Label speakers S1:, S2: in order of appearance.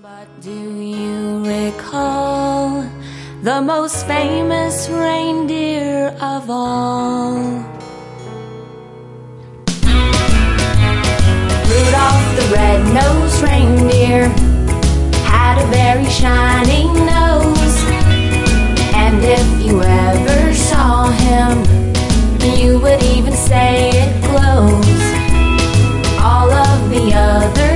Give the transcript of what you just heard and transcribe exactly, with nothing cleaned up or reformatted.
S1: But do you recall the most famous reindeer of all? Rudolph the red-nosed reindeer had a very shiny nose, and if you ever saw him, you would even say it glows. All of the other